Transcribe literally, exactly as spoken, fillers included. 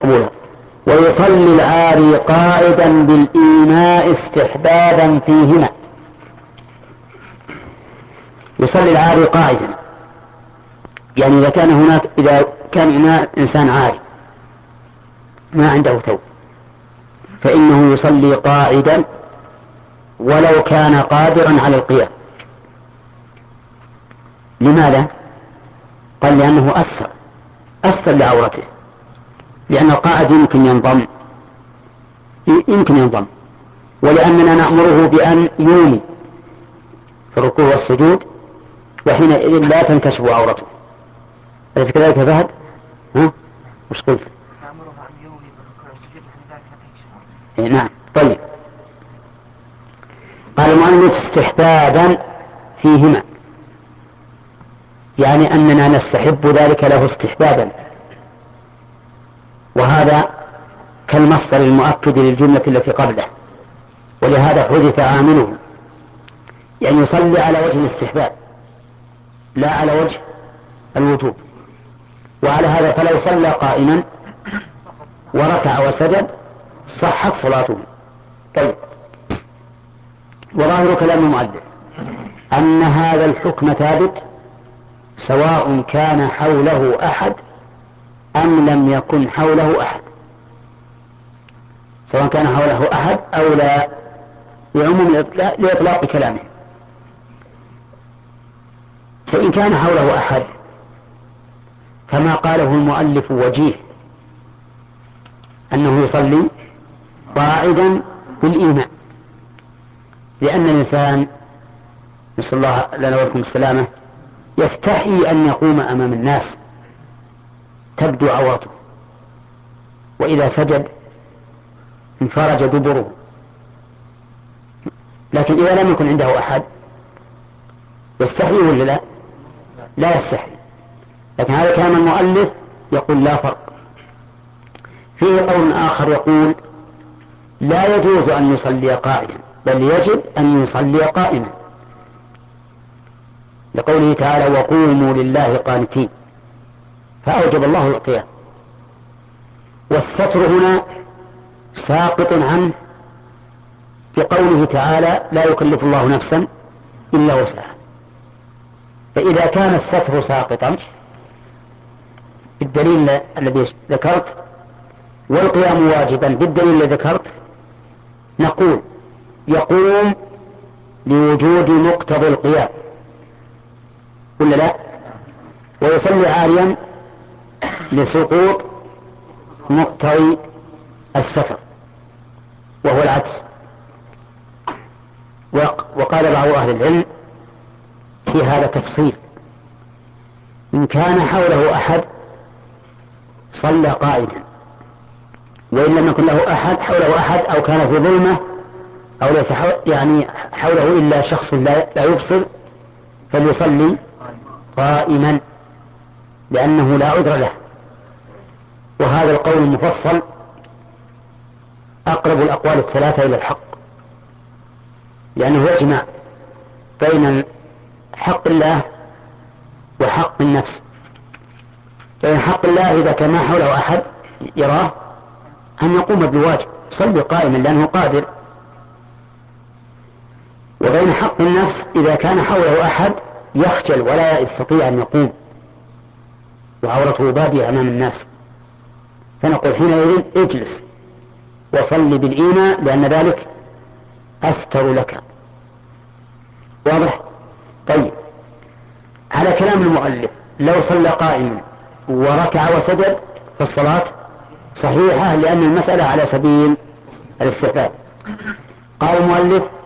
قبولا. ويصلي العاري قاعدا بالإيماء استحبابا فيهما. يصلي العاري قاعدا، يعني إذا كان هناك إذا كان إنسان عاري ما عنده ثوب فإنه يصلي قاعدا ولو كان قادرا على القيام. لماذا؟ قال لأنه أثر أثر لعورته، لأن القاعد يمكن ينضم يمكن ينضم ولأننا نأمره بأن يومي في الركوع والسجود وحينئذ لا تنكشف عورته. أليس كذلك يا فهد؟ ها؟ وش قلت؟ إيه نعم. طيب، قال المؤلف استحبابا فيهما، يعني أننا نستحب ذلك له استحبابا، وهذا كالمصدر المؤكد للجملة التي قبله، ولهذا حذف عامله، يعني يصلي على وجه الاستحباب لا على وجه الوجوب. وعلى هذا فلو صلى قائما وركع وسجد صحت صلاته. طيب، وظاهر كلام المؤلف أن هذا الحكم ثابت سواء كان حوله أحد أم لم يكن حوله أحد، سواء كان حوله أحد أو لا، لعموم لإطلاق كلامه. فإن كان حوله أحد فما قاله المؤلف وجيه، أنه يصلي قاعدا بالإيمان، لأن الإنسان نسأل الله لنا ولكم السلامة يستحي أن يقوم أمام الناس تبدو عورته، وإذا سجد انفرج دبره. لكن إذا لم يكن عنده أحد يستحي ولا لا؟ لا يستحي. لكن هذا كلام المؤلف يقول لا فرق. فيه قول آخر يقول لا يجوز أن يصلي قاعدا بل يجب أن يصلي قائما، لقوله تعالى وقوموا لله قانتين، فأوجب الله القيام. والستر هنا ساقط عنه بقوله تعالى لا يكلف الله نفسا إلا وسعها. فإذا كان الستر ساقطا بالدليل الذي ذكرت والقيام واجبا بالدليل الذي ذكرت، نقول يقوم لوجود مقتضى القيام ولا لا؟ ويصلي عاريا لسقوط مقتضي الستر وهو العكس. وقال بعض أهل العلم في هذا تفصيل، إن كان حوله أحد صلى قائدا، وإن لم يكن له أحد حوله أحد أو كان في ظلمة أو ليس حول يعني حوله إلا شخص لا يبصر فليصلي قائما لأنه لا عذر له. وهذا القول المفصل أقرب الأقوال الثلاثة إلى الحق، لأنه يجمع بين حق الله وحق النفس. بين حق الله إذا كان ما حوله أحد يراه أن يقوم بالواجب صلي قائما لأنه قادر، وبين حق النفس إذا كان حوله أحد يخجل ولا يستطيع أن يقوم وعورته بادية أمام الناس، فنقول حينئذ اجلس وصلي بالإيمان لأن ذلك أستر لك. واضح؟ طيب، على كلام المؤلف لو صلى قائما وركع وسجد فالصلاة صحيحة لأن المسألة على سبيل الاستحباب. قال المؤلف